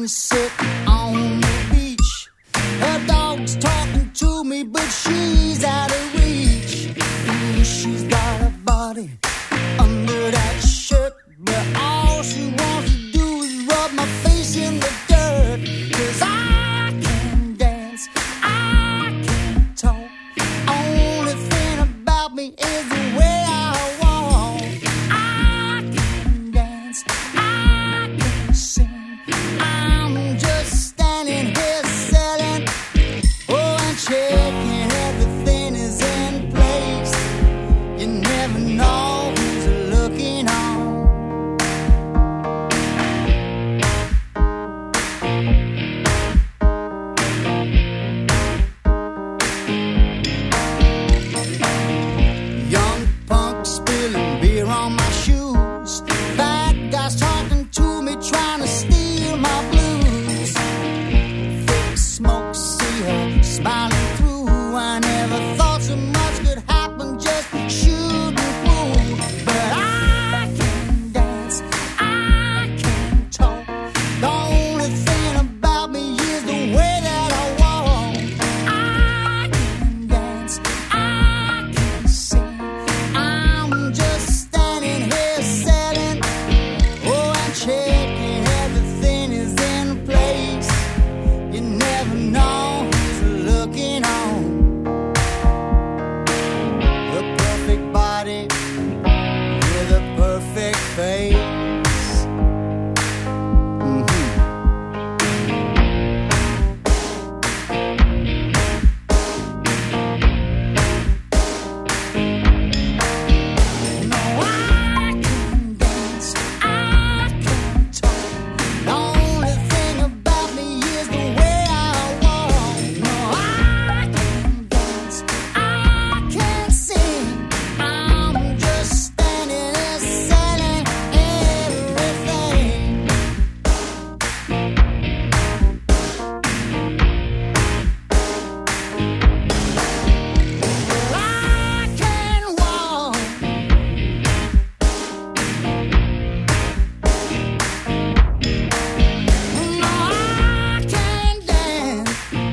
sit on the beach. Her dog's talking to me, but she's out of reach. Ooh, she's got a body under that shirt, but all she wants to do is rub my face in the dirt. 'Cause I can dance, I can talk. Only thing about me is the way I walk. I can dance, I can sing. I'm just standing here selling, oh, and checking everything is in place. You never know who's looking on. Young punk spilling beer on my shoes. Bad guys talking to me, trying to steal my blues. Thick smoke, see her smiling through. I never thought so much could happen, just shooting pool. But I can dance, I can talk. The only thing about me is the way that I walk. I can dance, I can sing. I'm just standing here selling, oh, and checking everything is in place. You never know who's looking on. The perfect body with a perfect face. No, I can dance, I can talk. The only thing about me is the way I walk. No, I can dance, I can sing. I'm just standing there selling everything. I can walk. No, I can dance.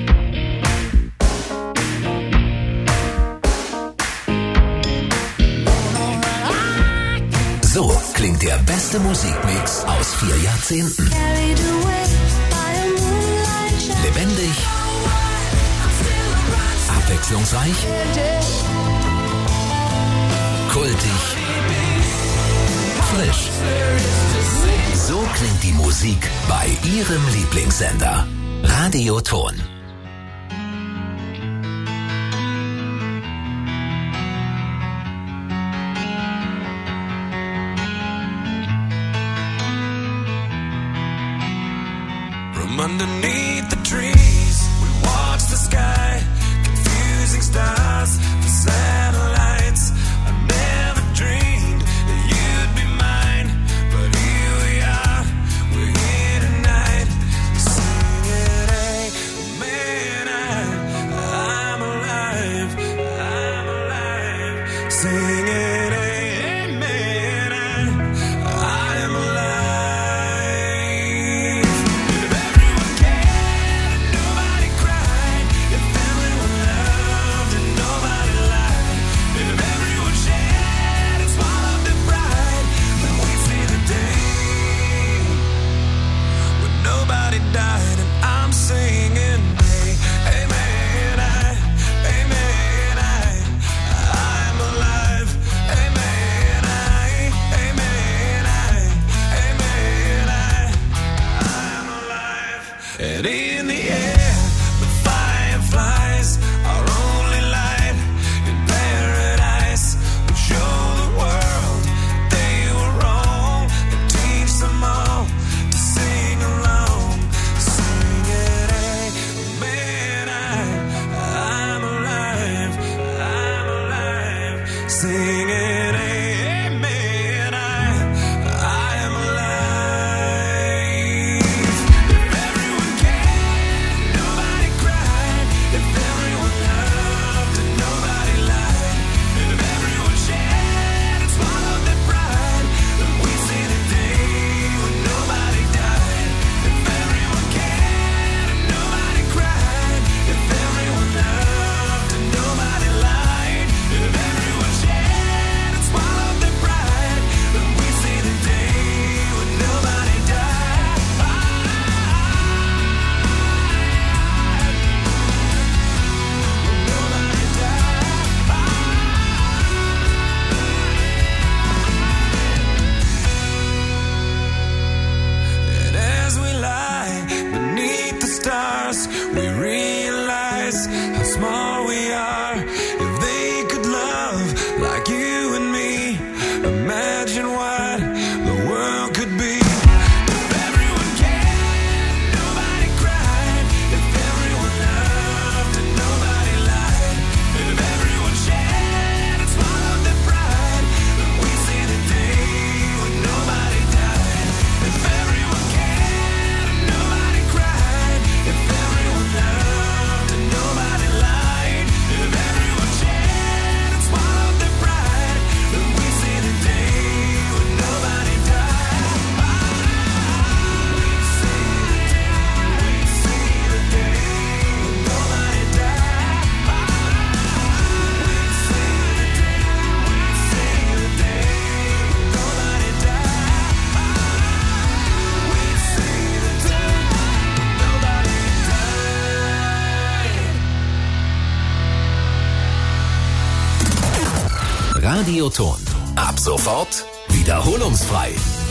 So klingt der beste Musikmix aus 4 Jahrzehnten. Carried away by a moonlight shadow. Lebendig, abwechslungsreich, kultig, frisch. So klingt die Musik bei Ihrem Lieblingssender. Radio Ton. From underneath the trees, we watch the sky, confusing stars, the satellites. I never dreamed that you'd be mine, but here we are, we're here tonight. Singing, hey, man, I'm alive, I'm alive. Singing, hey, man, I am alive. If everyone cared and nobody cried, if everyone loved and nobody lied, if everyone shared and swallowed their pride, then we'd see the day when nobody died. And I'm singing, hey, hey man, I'm alive. Hey man, I'm alive. And in the air, the fireflies are only light. In paradise, we show the world they were wrong and teach them all to sing along. Sing it, hey, man, I'm alive, I'm alive. Sing it, hey, man, I am alive. If everyone cared, Radioton. Ab sofort wiederholungsfrei.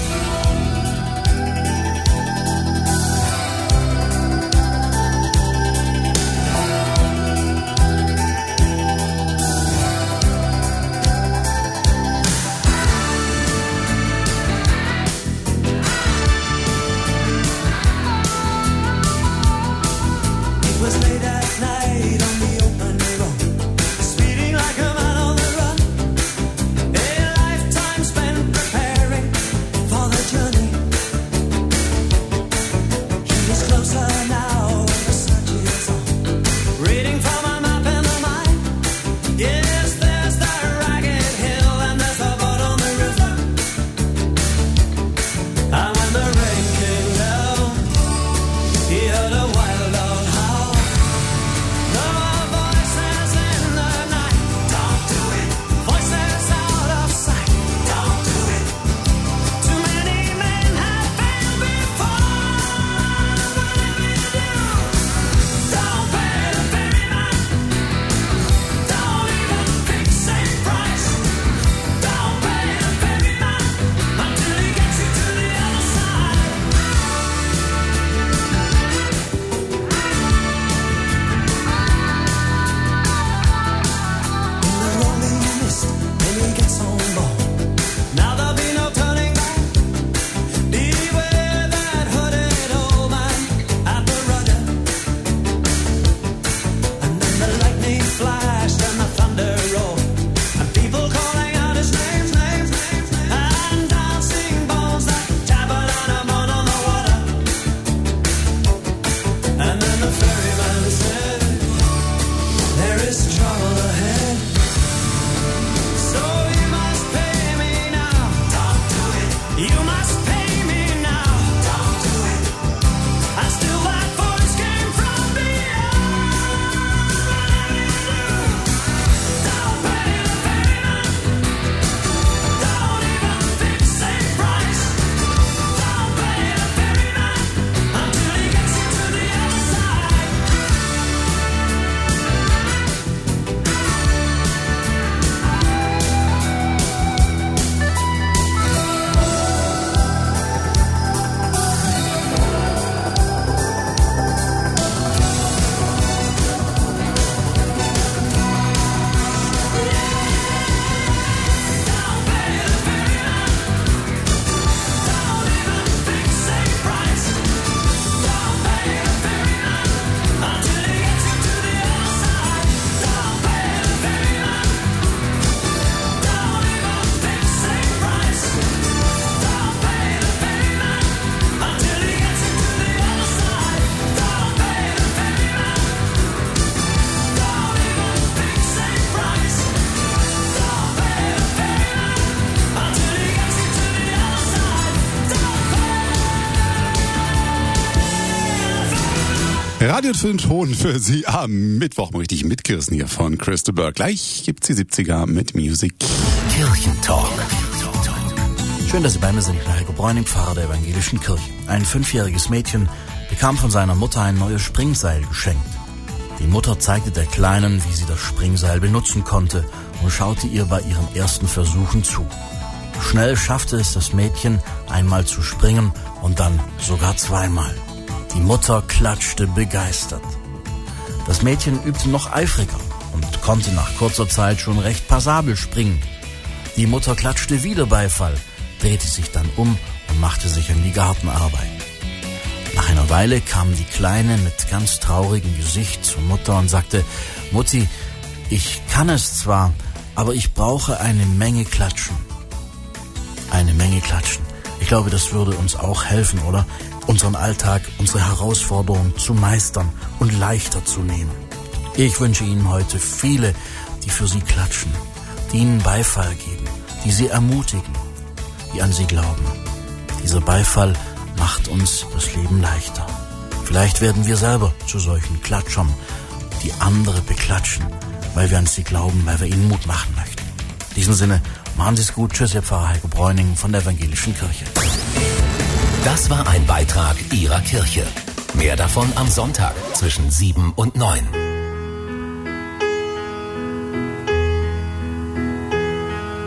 Radioton für Sie am Mittwoch mal richtig mitkirsen hier von Crystal Burke. Gleich gibt's die 70er mit Music. Kirchentalk. Schön, dass Sie bei mir sind. Ich bin Heiko Bräuning, Pfarrer der evangelischen Kirche. Ein 5-jähriges Mädchen bekam von seiner Mutter ein neues Springseil geschenkt. Die Mutter zeigte der Kleinen, wie sie das Springseil benutzen konnte und schaute ihr bei ihren ersten Versuchen zu. Schnell schaffte es das Mädchen, einmal zu springen und dann sogar zweimal. Die Mutter klatschte begeistert. Das Mädchen übte noch eifriger und konnte nach kurzer Zeit schon recht passabel springen. Die Mutter klatschte wieder Beifall, drehte sich dann um und machte sich an die Gartenarbeit. Nach einer Weile kam die Kleine mit ganz traurigem Gesicht zur Mutter und sagte: Mutti, ich kann es zwar, aber ich brauche eine Menge Klatschen. Eine Menge Klatschen. Ich glaube, das würde uns auch helfen, oder? Unseren Alltag, unsere Herausforderungen zu meistern und leichter zu nehmen. Ich wünsche Ihnen heute viele, die für Sie klatschen, die Ihnen Beifall geben, die Sie ermutigen, die an Sie glauben. Dieser Beifall macht uns das Leben leichter. Vielleicht werden wir selber zu solchen Klatschern, die andere beklatschen, weil wir an Sie glauben, weil wir ihnen Mut machen möchten. In diesem Sinne, machen Sie es gut. Tschüss, Ihr Pfarrer Heiko Bräuning von der Evangelischen Kirche. Das war ein Beitrag Ihrer Kirche. Mehr davon am Sonntag zwischen 7 und 9.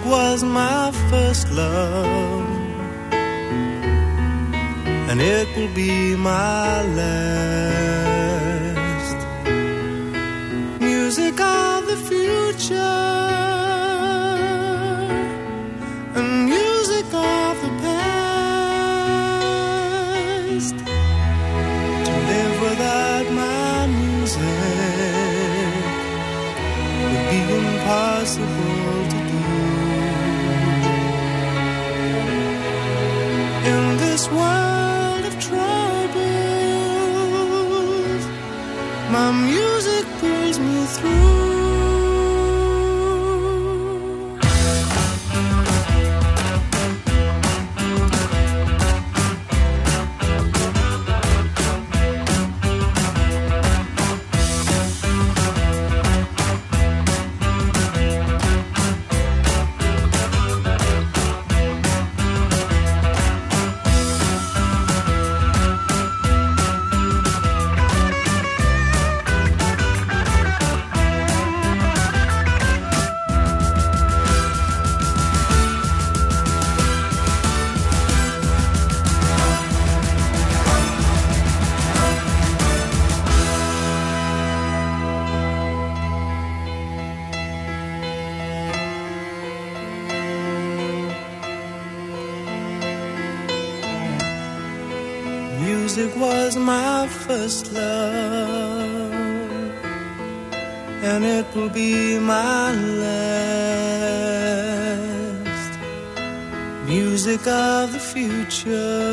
was my first love, and it will be my last. Music of the future and music of the past. To live without my music would be impossible to do. In this world of troubles, my music pulls me through. Music was my first love, and it will be my last. Music of the future,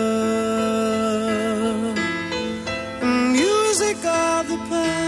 and music of the past.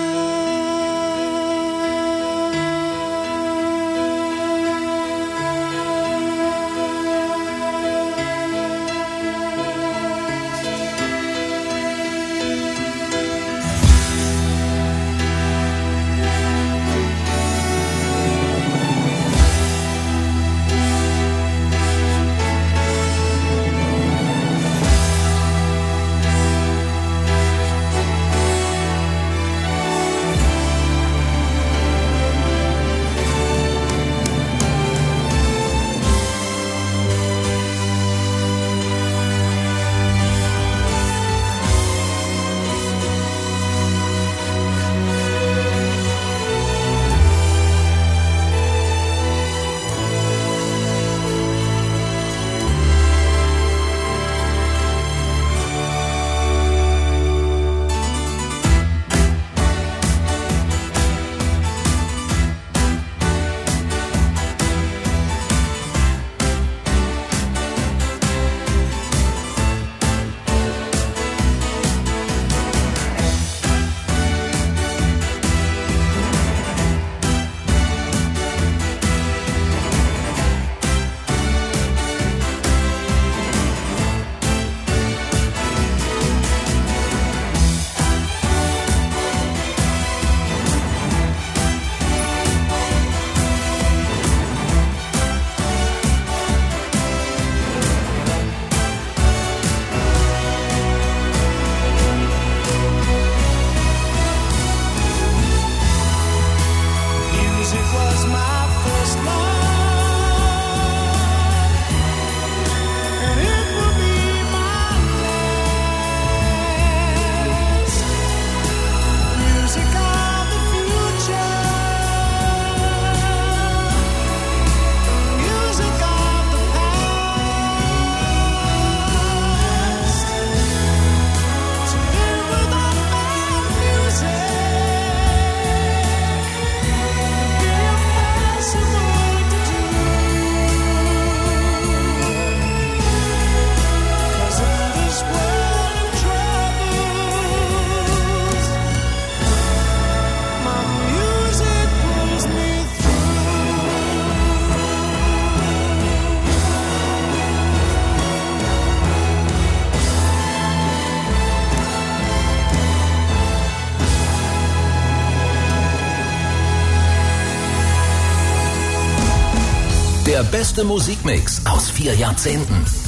Der beste Musikmix aus 4 Jahrzehnten.